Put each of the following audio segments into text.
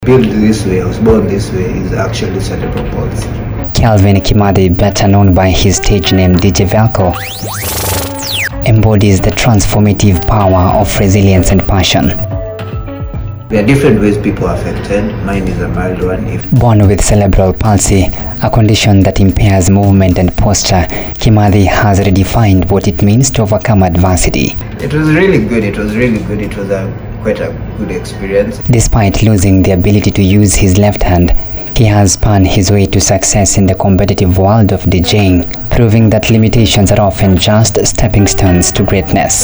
Built this way, I was born this way, is actually cerebral palsy. Calvin Kimathi, better known by his stage name DJ Velko, embodies the transformative power of resilience and passion. There are different ways people are affected. Mine is a mild one. Born with cerebral palsy, a condition that impairs movement and posture, Kimathi has redefined what it means to overcome adversity. It was really good. It was quite a good experience. Despite losing the ability to use his left hand, he has spun his way to success in the competitive world of DJing, proving that limitations are often just stepping stones to greatness.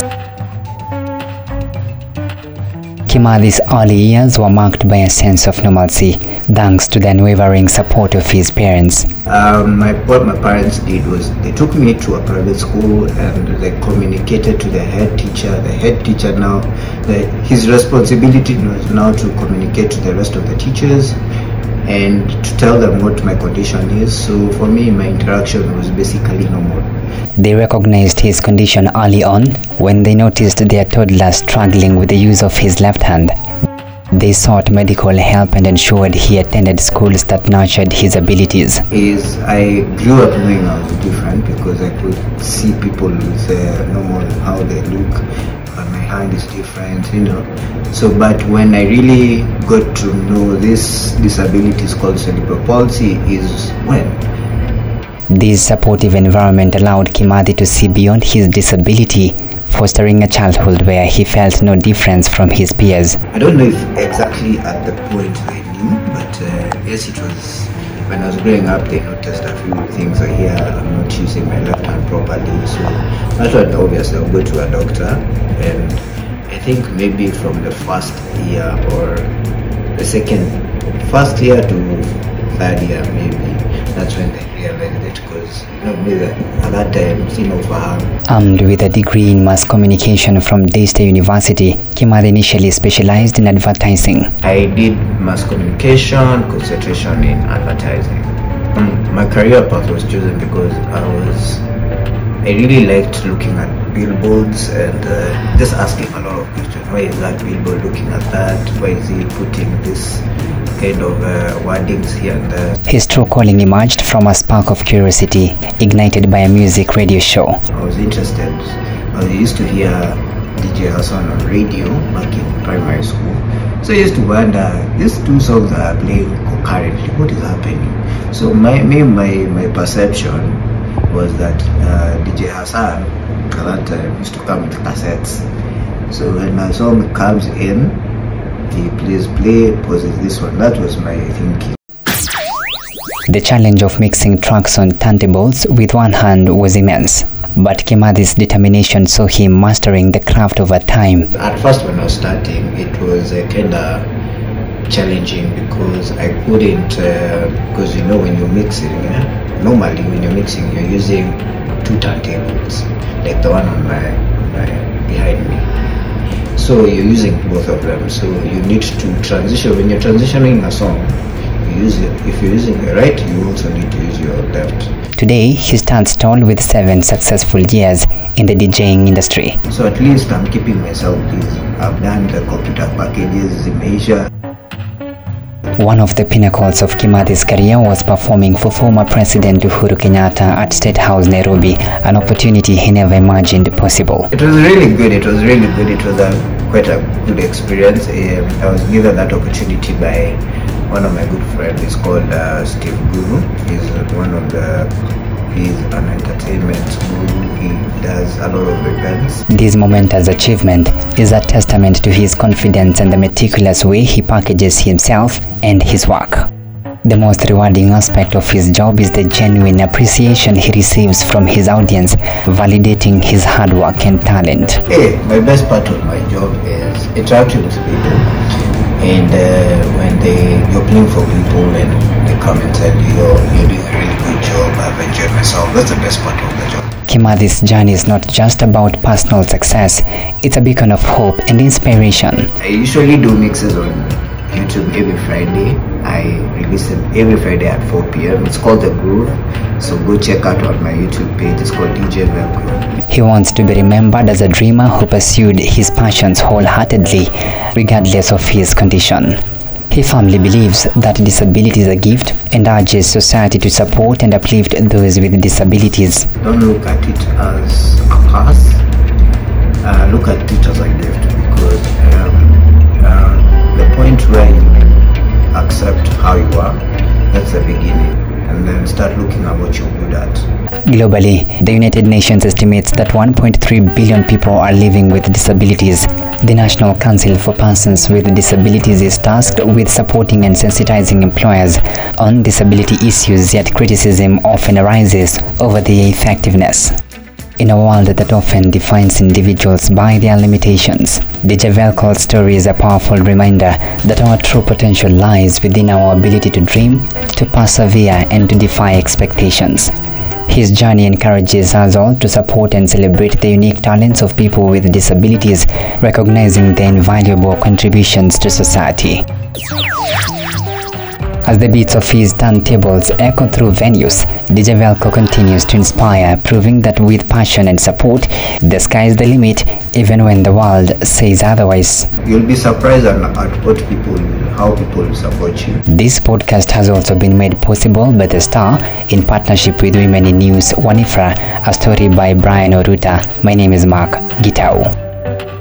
Kimathi's early years were marked by a sense of normalcy, thanks to the unwavering support of his parents. What my parents did was they took me to a private school and they communicated to the head teacher. The head teacher his responsibility was now to communicate to the rest of the teachers and to tell them what my condition is. So for me, my interaction was basically normal. They recognized his condition early on when they noticed their toddler struggling with the use of his left hand. They sought medical help and ensured he attended schools that nurtured his abilities. I grew up knowing I was different because I could see people with normal how they look. My hand is different, So, but when I really got to know this disability is called cerebral palsy is when. This supportive environment allowed Kimathi to see beyond his disability, fostering a childhood where he felt no difference from his peers. I don't know if exactly at the point I knew, but yes, it was when I was growing up. They noticed a few things here. I'm not using my left hand properly, so that's when obviously I'll go to a doctor. And I think maybe from the first year or the first year to third year, maybe that's when they realized it, because at that time, Armed with a degree in mass communication from Daystar University, Kimathi initially specialized in advertising. I did mass communication, concentration in advertising. My career path was chosen because I really liked looking at billboards and just asking a lot of questions. Why is that billboard looking at that? Why is he putting this kind of wordings here and there? His true calling emerged from a spark of curiosity, ignited by a music radio show. I was interested. I used to hear DJ Hassan on radio back in primary school. So I used to wonder, these two songs are playing concurrently, what is happening? So my perception was that DJ Hassan at that time used to come with cassettes. So when a song comes in, he plays play, pauses this one. That was my thinking. The challenge of mixing tracks on turntables with one hand was immense, but Kimathi's determination saw him mastering the craft over time. At first when I was starting, it was kind of challenging because I couldn't, because when you're mixing, normally when you're mixing, you're using two turntables, like the one on my behind me. So you're using both of them. So you need to transition. When you're transitioning a song, if you're using the right, you also need to use your left. Today, he stands tall with 7 successful years in the DJing industry. So at least I'm keeping myself busy. I've done the computer packages in Asia. One of the pinnacles of Kimathi's career was performing for former President Uhuru Kenyatta at State House, Nairobi, an opportunity he never imagined possible. It was really good. It was quite a good experience. I was given that opportunity by one of my good friends. He's called Steve Guru. He's an entertainment guru. He does a lot of events. This momentous achievement is a testament to his confidence and the meticulous way he packages himself and his work. The most rewarding aspect of his job is the genuine appreciation he receives from his audience, validating his hard work and talent. My best part of my job is interacting with people. And when you're playing for people and they come and tell you you're doing a really good job, I've enjoyed myself, that's the best part of the job. Kimathi's journey is not just about personal success, it's a beacon of hope and inspiration. I usually do mixes on YouTube every Friday. I release them every Friday at 4 p.m. It's called The Groove. So go check out on my YouTube page. It's called DJ Velko. He wants to be remembered as a dreamer who pursued his passions wholeheartedly, regardless of his condition. He firmly believes that disability is a gift and urges society to support and uplift those with disabilities. Don't look at it as a curse, look at it as a gift, because the point where you accept how you are, that's the beginning, and then start looking at what you're good at. Globally, the United Nations estimates that 1.3 billion people are living with disabilities. The National Council for Persons with Disabilities is tasked with supporting and sensitizing employers on disability issues, yet criticism often arises over their effectiveness. In a world that often defines individuals by their limitations, DJ Velko's story is a powerful reminder that our true potential lies within our ability to dream, to persevere, and to defy expectations. His journey encourages us all to support and celebrate the unique talents of people with disabilities, recognizing their invaluable contributions to society. As the beats of his turntables echo through venues, DJ Velko continues to inspire, proving that with passion and support, the sky is the limit, even when the world says otherwise. You'll be surprised at how people support you. This podcast has also been made possible by The Star in partnership with Women in News Wanifra, a story by Brian Oruta. My name is Mark Gitau.